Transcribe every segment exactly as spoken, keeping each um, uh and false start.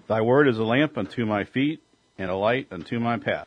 Thy word is a lamp unto my feet and a light unto my path.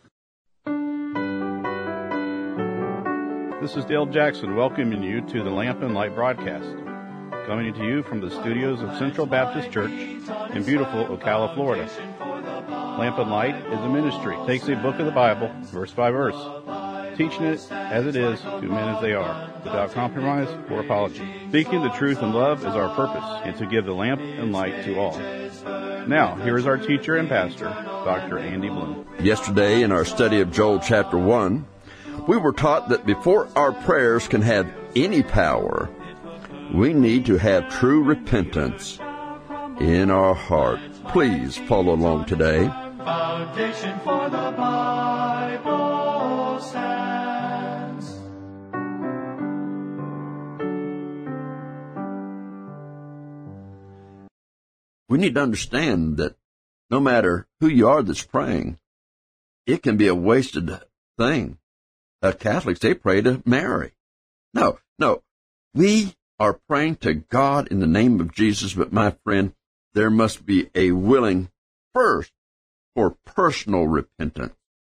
This is Dale Jackson welcoming you to the Lamp and Light broadcast, coming to you from the studios of Central Baptist Church in beautiful Ocala, Florida. Lamp and Light is a ministry. It takes a book of the Bible, verse by verse, teaching it as it is to men as they are, without compromise or apology. Speaking the truth in love is our purpose, and to give the lamp and light to all. Now, here is our teacher and pastor, Doctor Andy Bloom. Yesterday, in our study of Joel chapter one, we were taught that before our prayers can have any power, we need to have true repentance in our heart. Please follow along today. Foundation for the Bible stands. We need to understand that no matter who you are that's praying, it can be a wasted thing. Uh, Catholics, they pray to Mary. No, no. We are praying to God in the name of Jesus, but my friend, there must be a willing first for personal repentance,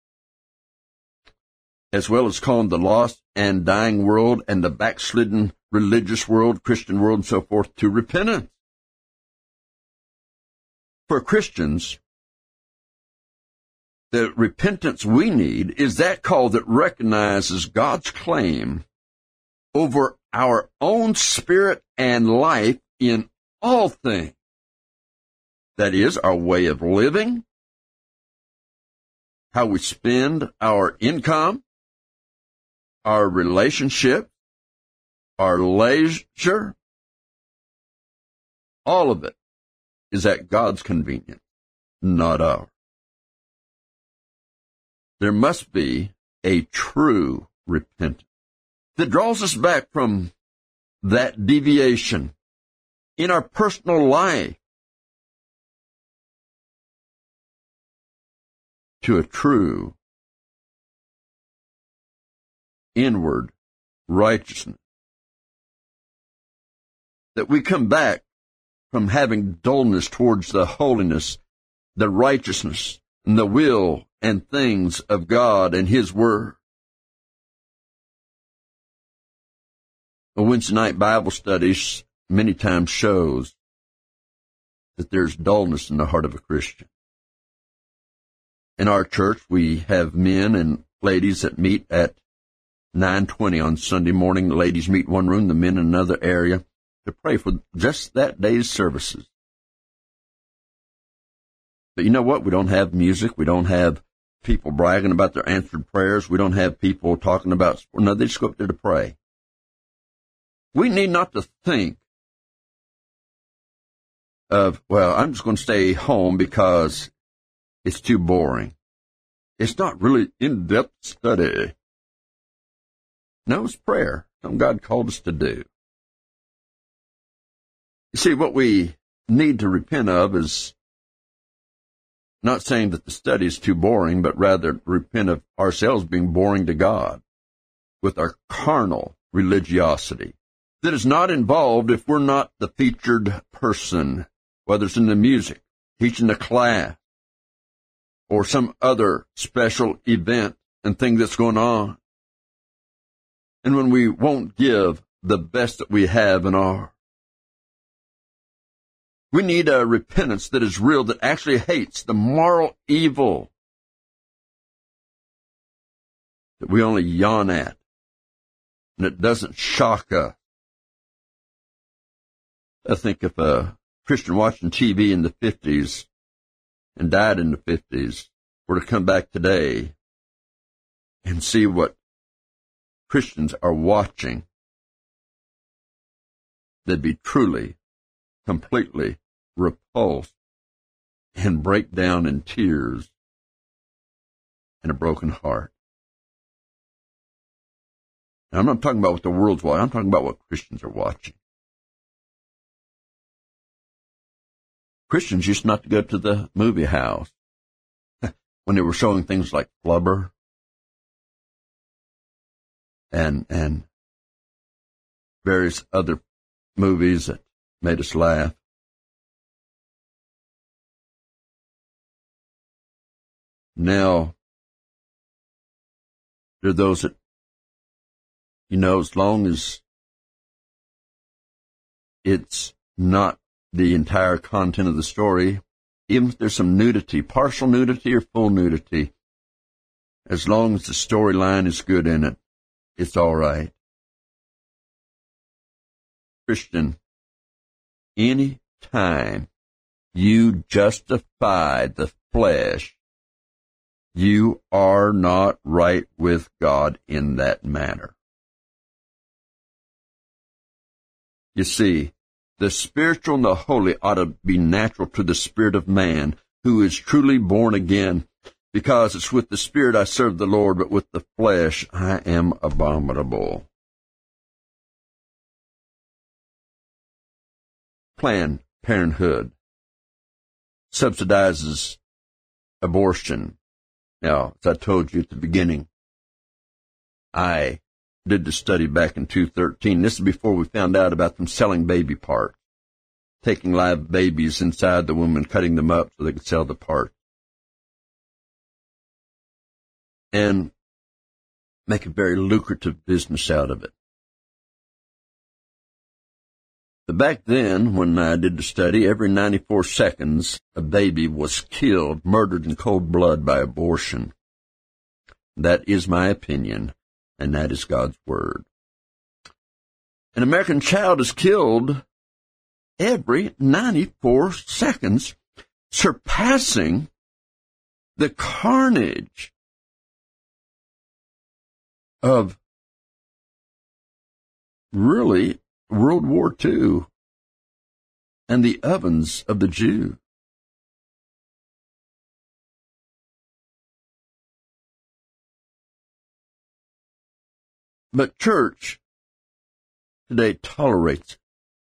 as well as calling the lost and dying world and the backslidden religious world, Christian world, and so forth to repentance. For Christians, the repentance we need is that call that recognizes God's claim over our own spirit and life in all things. That is, our way of living, how we spend our income, our relationship, our leisure, all of it is at God's convenience, not ours. There must be a true repentance that draws us back from that deviation in our personal life to a true inward righteousness. That we come back from having dullness towards the holiness, the righteousness, and the will and things of God and His Word. A Wednesday night Bible studies many times shows that there's dullness in the heart of a Christian. In our church, we have men and ladies that meet at nine twenty on Sunday morning. The ladies meet in one room, the men in another area, to pray for just that day's services. But you know what? We don't have music. We don't have people bragging about their answered prayers. We don't have people talking about, no, they just go up there to pray. We need not to think of, well, I'm just going to stay home because it's too boring. It's not really in-depth study. No, it's prayer, something God called us to do. You see, what we need to repent of is not saying that the study is too boring, but rather repent of ourselves being boring to God with our carnal religiosity that is not involved if we're not the featured person, whether it's in the music, teaching the class, or some other special event and thing that's going on. And when we won't give the best that we have and are. We need a repentance that is real, that actually hates the moral evil that we only yawn at, and it doesn't shock us. I think if a Christian watching T V in the fifties and died in the fifties were to come back today and see what Christians are watching, they'd be truly, completely repulsed and break down in tears and a broken heart. Now, I'm not talking about what the world's watching. I'm talking about what Christians are watching. Christians used not to go to the movie house when they were showing things like Flubber and and various other movies that made us laugh. Now, there are those that, you know, as long as it's not the entire content of the story, even if there's some nudity, partial nudity or full nudity, as long as the storyline is good in it, it's all right. Christian, any time you justify the flesh, you are not right with God in that manner. You see, the spiritual and the holy ought to be natural to the spirit of man who is truly born again, because it's with the spirit I serve the Lord, but with the flesh I am abominable. Planned Parenthood subsidizes abortion. Now, as I told you at the beginning, I did the study back in two thousand thirteen. This is before we found out about them selling baby parts, taking live babies inside the womb and cutting them up so they could sell the parts, and make a very lucrative business out of it. But back then, when I did the study, every ninety-four seconds, a baby was killed, murdered in cold blood by abortion. That is my opinion, and that is God's Word. An American child is killed every ninety-four seconds, surpassing the carnage of really World War Two and the ovens of the Jew. But church today tolerates it.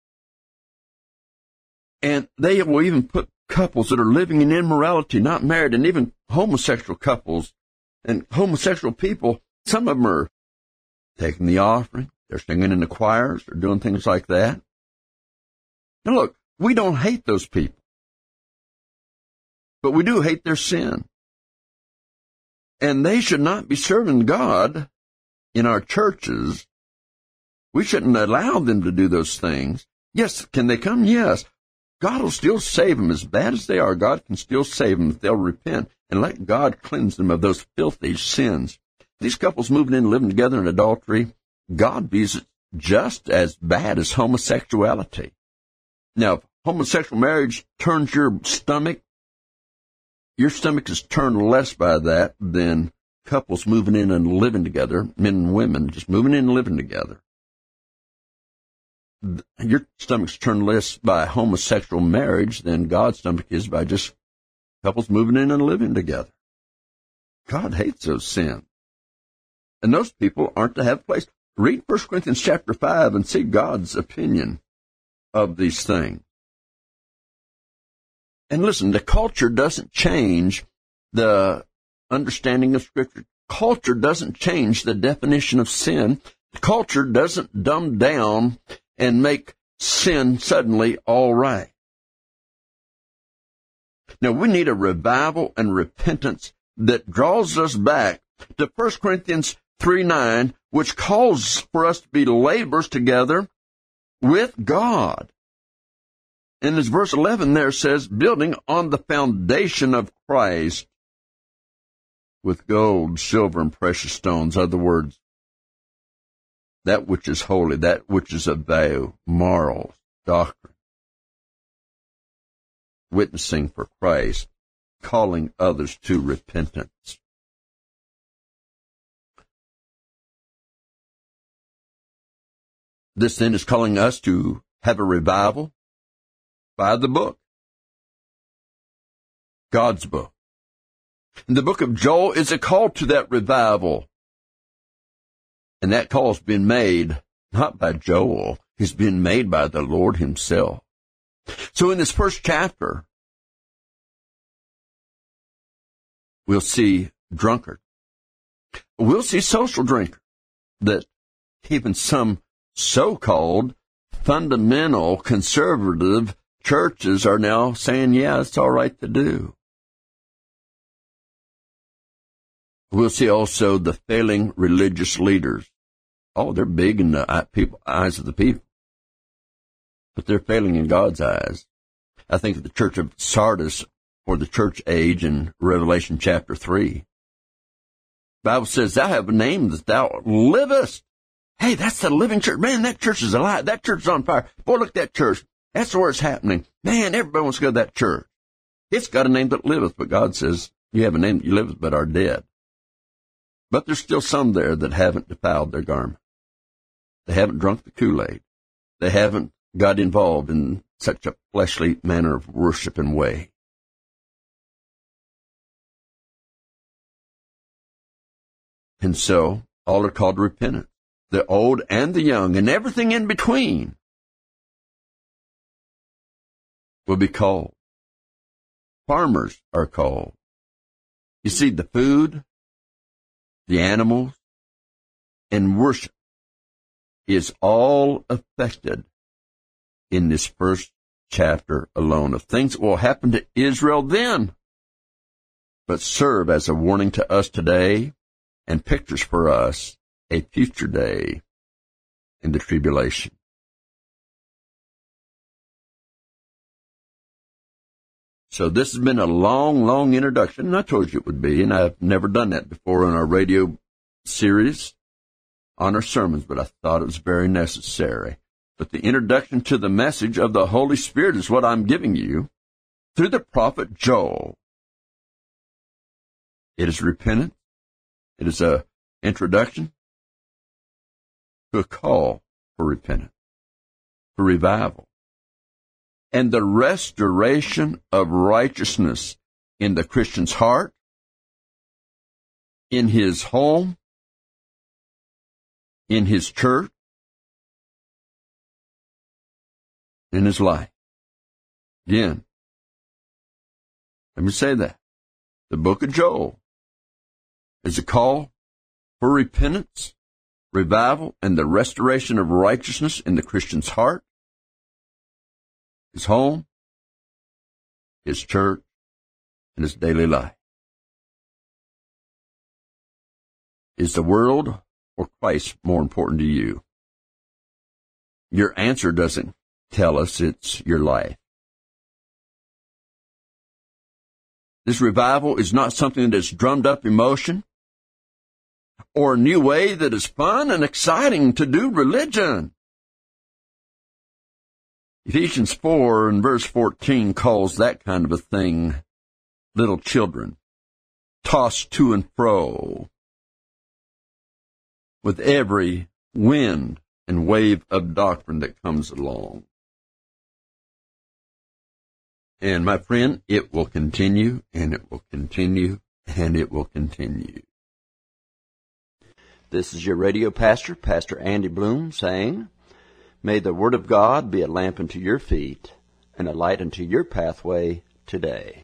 And they will even put couples that are living in immorality, not married, and even homosexual couples and homosexual people, some of them are taking the offering. They're singing in the choirs. They're doing things like that. Now look, we don't hate those people, but we do hate their sin. And they should not be serving God in our churches. We shouldn't allow them to do those things. Yes, can they come? Yes. God will still save them. As bad as they are, God can still save them if they'll repent and let God cleanse them of those filthy sins. These couples moving in and living together in adultery, God views it just as bad as homosexuality. Now, if homosexual marriage turns your stomach, your stomach is turned less by that than couples moving in and living together, men and women just moving in and living together. Your stomach's turned less by homosexual marriage than God's stomach is by just couples moving in and living together. God hates those sins. And those people aren't to have a place. Read First Corinthians chapter five and see God's opinion of these things. And listen, the culture doesn't change the understanding of Scripture. Culture doesn't change the definition of sin. Culture doesn't dumb down and make sin suddenly all right. Now, we need a revival and repentance that draws us back to First Corinthians three nine, which calls for us to be laborers together with God. And as verse eleven there says, building on the foundation of Christ with gold, silver, and precious stones. Other words, that which is holy, that which is of value, morals, doctrine. Witnessing for Christ, calling others to repentance. This then is calling us to have a revival by the book, God's book. And the book of Joel is a call to that revival. And that call has been made not by Joel, it's been made by the Lord himself. So in this first chapter, we'll see drunkard. We'll see social drinker, that even some so-called fundamental conservative churches are now saying, yeah, it's all right to do. We'll see also the failing religious leaders. Oh, they're big in the eye- people, eyes of the people, but they're failing in God's eyes. I think of the church of Sardis, or the church age in Revelation chapter three. The Bible says, thou have a name that thou livest. Hey, that's the living church. Man, that church is alive. That church is on fire. Boy, look at that church. That's where it's happening. Man, everybody wants to go to that church. It's got a name that liveth, but God says, you have a name that you liveth, but are dead. But there's still some there that haven't defiled their garment. They haven't drunk the Kool-Aid. They haven't got involved in such a fleshly manner of worship and way. And so, all are called to repentance. The old and the young, and everything in between, will be called. Farmers are called. You see, the food, the animals, and worship is all affected in this first chapter alone of things that will happen to Israel then, but serve as a warning to us today and pictures for us a future day in the tribulation. So this has been a long, long introduction, and I told you it would be, and I've never done that before in our radio series on our sermons, but I thought it was very necessary. But the introduction to the message of the Holy Spirit is what I'm giving you through the prophet Joel. It is repentance. It is an introduction to a call for repentance, for revival, and the restoration of righteousness in the Christian's heart, in his home, in his church, in his life. Again, let me say that. The book of Joel is a call for repentance, revival, and the restoration of righteousness in the Christian's heart, his home, his church, and his daily life. Is the world or Christ more important to you? Your answer doesn't tell us, it's your life. This revival is not something that's drummed up emotion or a new way that is fun and exciting to do religion. Ephesians four and verse fourteen calls that kind of a thing little children, tossed to and fro with every wind and wave of doctrine that comes along. And my friend, it will continue, and it will continue, and it will continue. This is your radio pastor, Pastor Andy Bloom, saying, may the Word of God be a lamp unto your feet and a light unto your pathway today.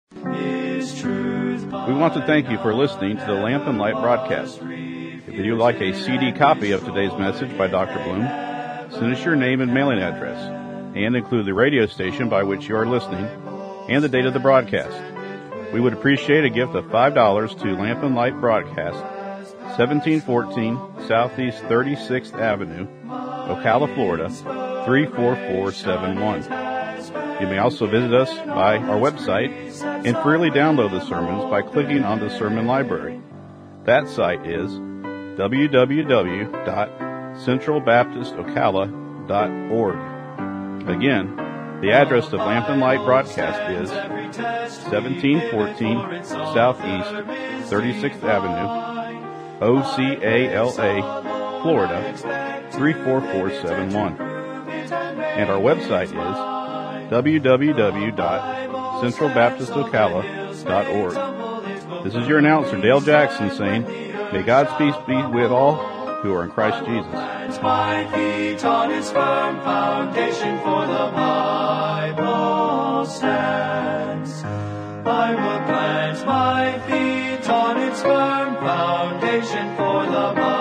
We want to thank you for listening to the Lamp and Light broadcast. If you'd like a C D copy of today's message by Doctor Bloom, send us your name and mailing address, and include the radio station by which you are listening and the date of the broadcast. We would appreciate a gift of five dollars to Lamp and Light Broadcast, seventeen fourteen Southeast thirty-sixth Avenue, Ocala, Florida, three four four seven one. You may also visit us by our website and freely download the sermons by clicking on the sermon library. That site is w w w dot central baptist ocala dot org. Again, the address of Lamp and Light Broadcast is seventeen fourteen Southeast thirty-sixth Avenue, O C A L A, Florida, three four four seven one. And our website is w w w dot central baptist ocala dot org. This is your announcer, Dale Jackson, saying, may God's peace be with all who are in Christ Jesus. My feet on his firm foundation, for the Bible stands. I will plant my feet on its firm foundation, for the Bible